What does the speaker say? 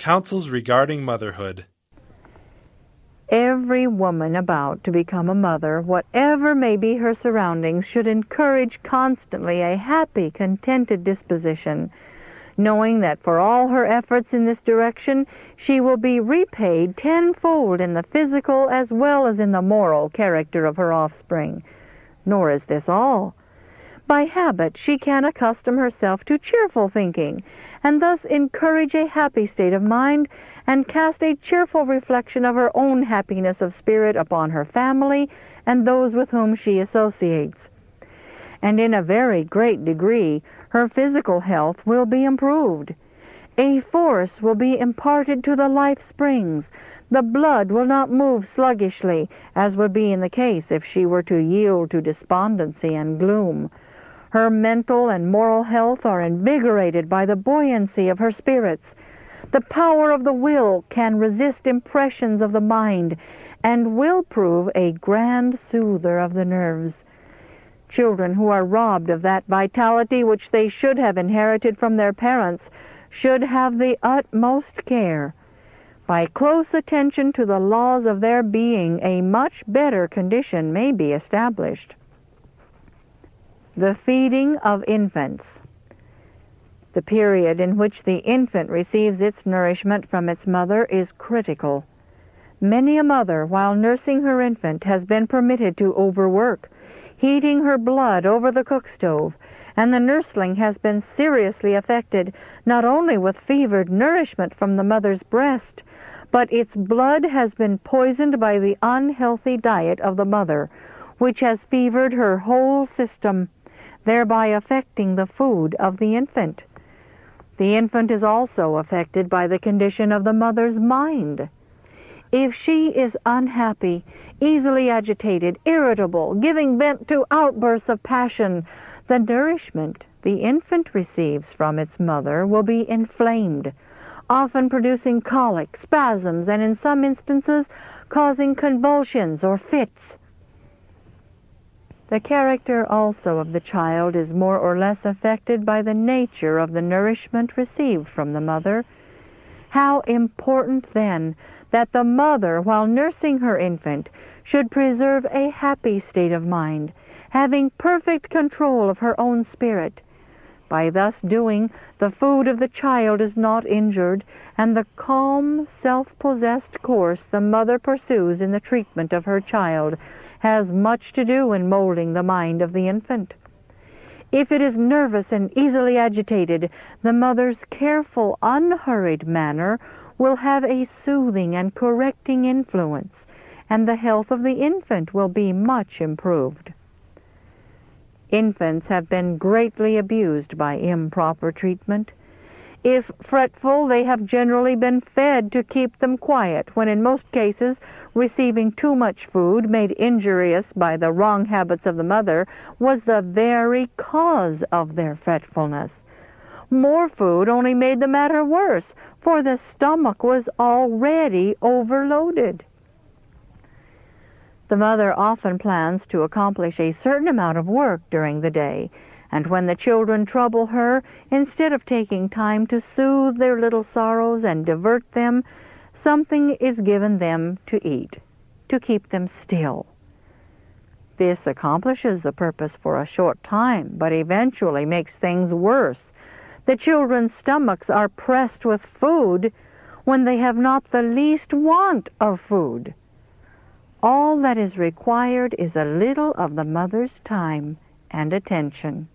Counsels regarding motherhood. Every woman about to become a mother, whatever may be her surroundings, should encourage constantly a happy, contented disposition, knowing that for all her efforts in this direction, she will be repaid tenfold in the physical as well as in the moral character of her offspring. Nor is this all. By habit, she can accustom herself to cheerful thinking, and thus encourage a happy state of mind, and cast a cheerful reflection of her own happiness of spirit upon her family and those with whom she associates. And in a very great degree, her physical health will be improved. A force will be imparted to the life springs. The blood will not move sluggishly, as would be in the case if she were to yield to despondency and gloom. Her mental and moral health are invigorated by the buoyancy of her spirits. The power of the will can resist impressions of the mind, and will prove a grand soother of the nerves. Children who are robbed of that vitality which they should have inherited from their parents should have the utmost care. By close attention to the laws of their being, a much better condition may be established. The feeding of infants. The period in which the infant receives its nourishment from its mother is critical. Many a mother, while nursing her infant, has been permitted to overwork, heating her blood over the cook stove, and the nursling has been seriously affected not only with fevered nourishment from the mother's breast, but its blood has been poisoned by the unhealthy diet of the mother, which has fevered her whole system, thereby affecting the food of the infant. The infant is also affected by the condition of the mother's mind. If she is unhappy, easily agitated, irritable, giving vent to outbursts of passion, the nourishment the infant receives from its mother will be inflamed, often producing colic, spasms, and in some instances causing convulsions or fits. The character also of the child is more or less affected by the nature of the nourishment received from the mother. How important, then, that the mother, while nursing her infant, should preserve a happy state of mind, having perfect control of her own spirit. By thus doing, the food of the child is not injured, and the calm, self-possessed course the mother pursues in the treatment of her child has much to do in molding the mind of the infant. If it is nervous and easily agitated, the mother's careful, unhurried manner will have a soothing and correcting influence, and the health of the infant will be much improved. Infants have been greatly abused by improper treatment. If fretful, they have generally been fed to keep them quiet, when in most cases receiving too much food, made injurious by the wrong habits of the mother, was the very cause of their fretfulness. More food only made the matter worse, for the stomach was already overloaded. The mother often plans to accomplish a certain amount of work during the day, and when the children trouble her, instead of taking time to soothe their little sorrows and divert them, something is given them to eat, to keep them still. This accomplishes the purpose for a short time, but eventually makes things worse. The children's stomachs are pressed with food when they have not the least want of food. All that is required is a little of the mother's time and attention.